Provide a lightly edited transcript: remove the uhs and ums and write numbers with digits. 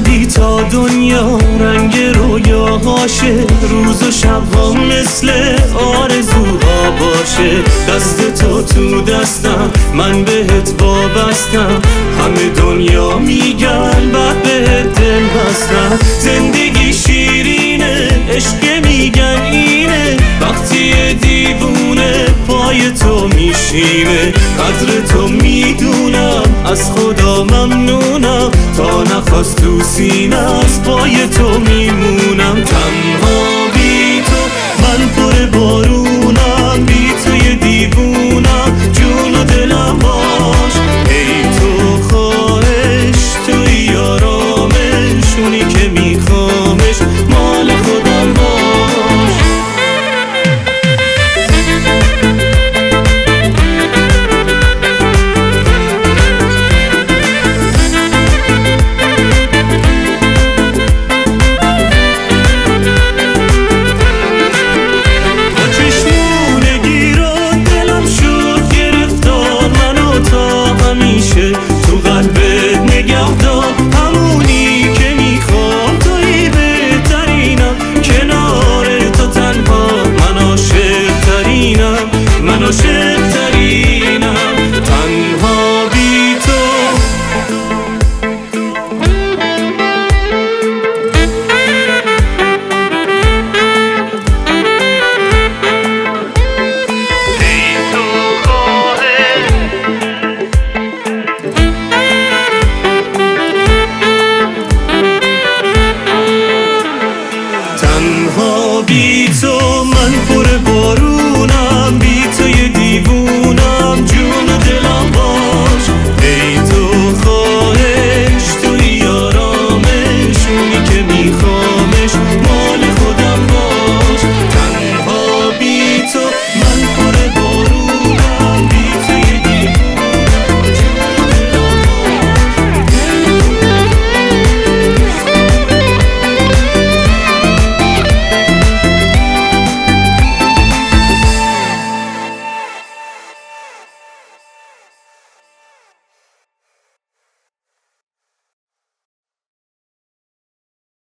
اومدی تا دنیا رنگ رویاهاشه، روز و شبها مثل آرزوها باشه. دست تو دستم، من بهت وابستم، همه دنیا میگن بعد بهت دل بستم. زندگی شیرینه، عشق میگن اینه، وقتی دیوونه پای تو میشینه. قدر تو میدونم، از خدا ممنونم، تا نفس تو سینه از پای تو میمونم. تنها بی تو من پر بارونم، بی تو یه دیوونم، جون و دلم باش. ای تو خواهش، توی آرامش، اونی که